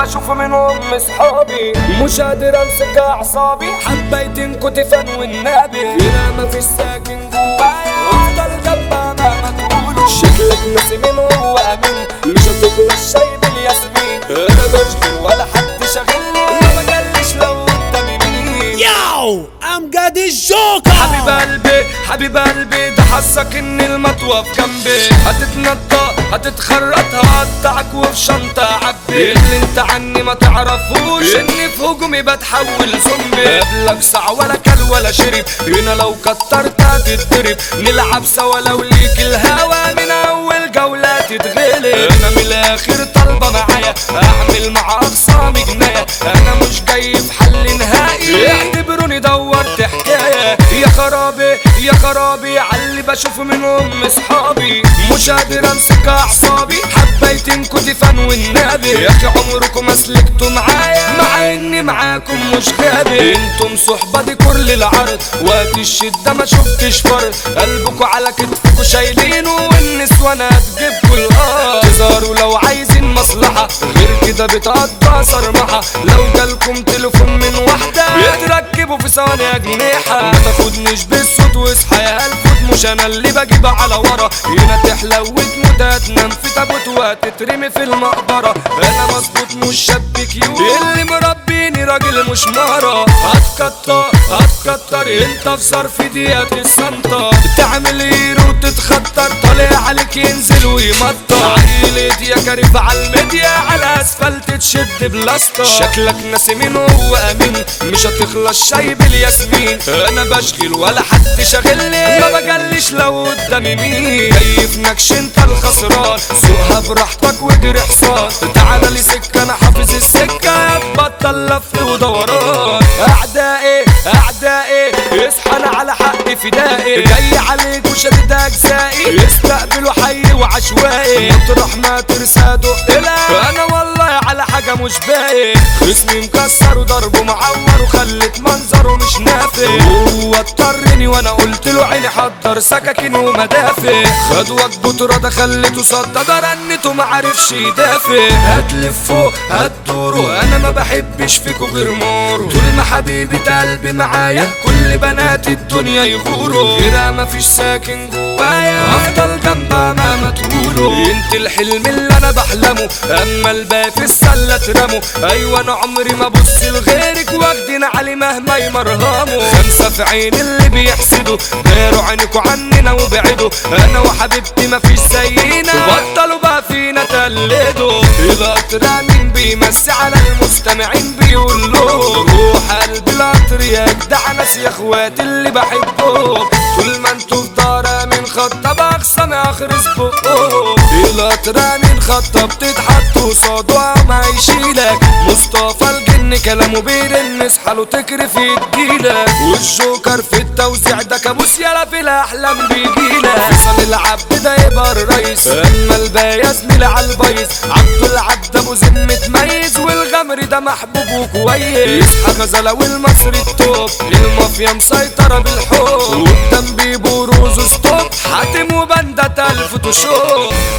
بشوف منهم اصحابي مش قادر امسك اعصابي، حبيتنكوا تفن والنبي هنا مفيش ساكن جوايا، افضل جنبها مهما تقولوا. شكلك ناسي مين هو امين، مش هتخلص شاي بالياسمين، انا بشغل ولا حد شاغلني، ما بجلش لو قدامي مين. ياو امجد الجوكر. حبيب قلبي حبيب قلبي، ده حسك ان المطوة في جنبي، هتتنطق هتتخرط هقطعك وفي شنطة عبي، اللي انت عني ما تعرفوش اني في هجومي بتحول زومبي، قبلك ساعة ولا كل ولا شرب، هنا لو كترت هتتضرب، نلعب سوا لو ليك الهوا من اول جولة تتغلب، انا من الاخر طالبة معايا اعمل مع اخصامي جناية، انا مش جاي في حل نهائي، اعتبروني دورت حكاية، يا خرابي يا خرابي عاللي بشوف منهم اصحابي، مش قادر امسك اعصابي، حبيتنكوا تفن والنبي، يا اخي عمركم ما سلكتوا معايا مع اني معاكم مش غابي، انتم صحبة دي كل العرض، وقت الشدة ما شفتش فرد، قلبكوا على كتفكوا شايلينه والنسوان هتجيبكوا الارض، تظهروا لو عايزين مصلحة غير كده بتقضى صرمحة، لو جالكم تليفون من واحدة يتركبوا في ثواني اجنحة، ما تاخدنيش بالصوت واصحى يا الفوت، مش انا اللي بجيب على ورا، هنا تحلى وتموت هتنام في تابوت وهتترمي في المقبرة، انا مظبوط مش شاب كيوت، اللي مربيني راجل مش مرة، هتكتر انت في صرف دقيقة السنطة، تعمل هيرو وتتخطر، طالع عليك ينزل ويمطر، عيلتي يا كريف على الميديا على اسفلت تشد بلاستر، شكلك ناسي مين هو امين، مش هتخلص شاي بالياسمين، انا بشغل ولا حد شاغلني، ما بجلش لو قدامي مين، كيف نكش انت الخسران، سوقها براحتك واجري حصان، تعالى لي سكة انا حافظ السكة، بطل لف ودوران، اعدائي اصحى انا على حق فدائي، جاي عليك وشدد اجزائي، استقبلوا حي وعشوائي، مطرح ما ترسى دقلا، انا والله على حاجة مش باقي، خصمي مكسر وضربه معور وخلت منظره مش نافع، هو اضطرني وانا قلت له عيني حضر سكاكين ومدافع، خد وجبه رضا خليته صدى رنته معرفش يدافع، هتلفوا هتدوروا انا ما بحبش فيكوا غير مورو، طول ما حبيبة قلبي معايا كل بنات الدنيا يغوروا، غيرها مفيش ساكن جوايا، افضل جنبها مهما تقولوا، انت الحلم اللي انا بحلمه، اما الباقي في السله ترموا، ايوه انا عمري ما ابص لغيرك واخدين علي مهما يمرهموا، خمسه في عين اللي بيحسدوا، داروا عينكوا عننا وبعدوا، انا وحبيبتي مفيش زينا، بطلوا بقى فينا تقلدوا، القطر مين بيمسي على المستمعين بيقول له، روح قلب القطر يا جدع ناس يا اخواتي اللي بحبهم، طول ما انتوا في دار من خطه بخصم اخرس بقهم، القطر من خطه بتتحط قصاده ما يشيلك، مصطفى الجن كلامه بيرن اصحى له تكرف يديلك، والجوكر في التوزيع ده كابوس يالا في الاحلام بيجيلك، فيصل العبد ده يبقى الريس، اما الباقي زميلي على البايظ، عبد العبد ابو زين متميز، والغمري ده محبوب وكويس، يصحى غزاله والمصري التوب، المافيا مسيطره بالحب، والدم بيبروز ستوب، حاتم وبندة الف تشوف.